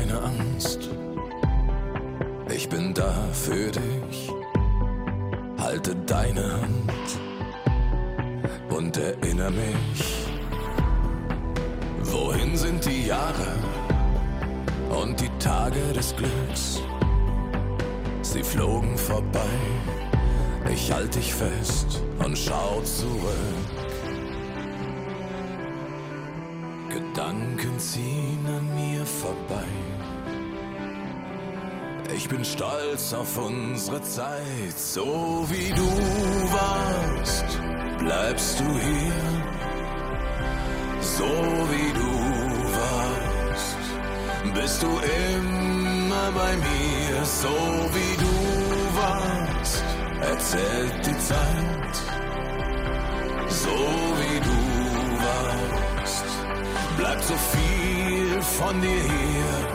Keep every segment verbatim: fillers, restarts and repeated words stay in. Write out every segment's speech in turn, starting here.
keine Angst. Ich bin da für dich, halte deine Hand und erinnere mich. Wohin sind die Jahre und die Tage des Glücks? Sie flogen vorbei, ich halte dich fest und schau zurück. Gedanken ziehen an mir vorbei. Ich bin stolz auf unsere Zeit, so wie du warst, bleibst du hier. So wie du warst, bist du immer bei mir. So wie du warst, erzählt die Zeit. So wie du warst, bleibt so viel von dir hier.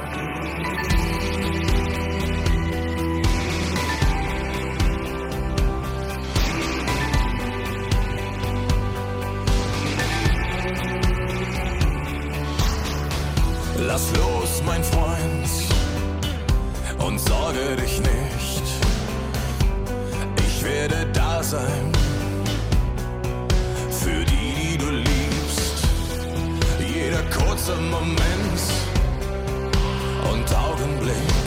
Lass los, mein Freund, und sorge dich nicht. Ich werde da sein, für die, die du liebst. Jeder kurze Moment und Augenblick,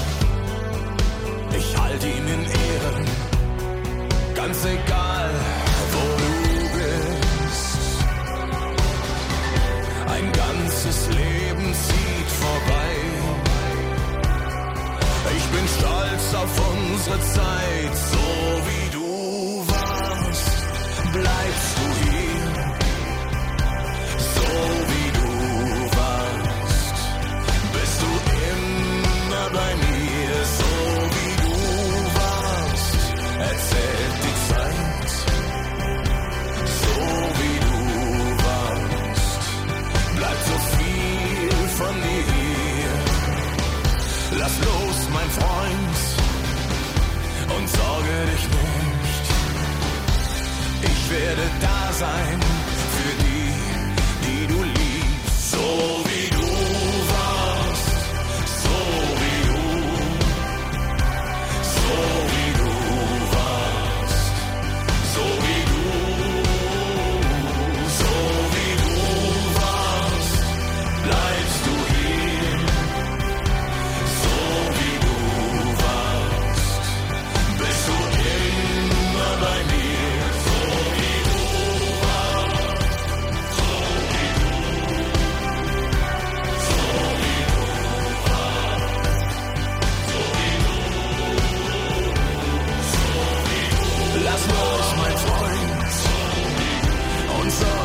ich halte ihn in Ehren, ganz egal, wo du bist. Ein ganzes Leben zieht vorbei. Ich bin stolz auf unsere Zeit. So wie du warst, bleibst du hier. So wie du warst, bist du immer bei mir. So wie du warst, erzählt die Zeit. So wie du warst, bleibt so viel von dir. Lass los, mein Freund, und sorge dich nicht. Ich werde da sein für die, die du liebst. So wie du warst, so wie du, so wie du warst, so wie du, so wie du warst, bleibst du hier. So wie du warst, bist du immer bei mir. So wie du warst, so wie du, so wie du warst, so wie du, so wie du. Lass los, mein Freund, und sorge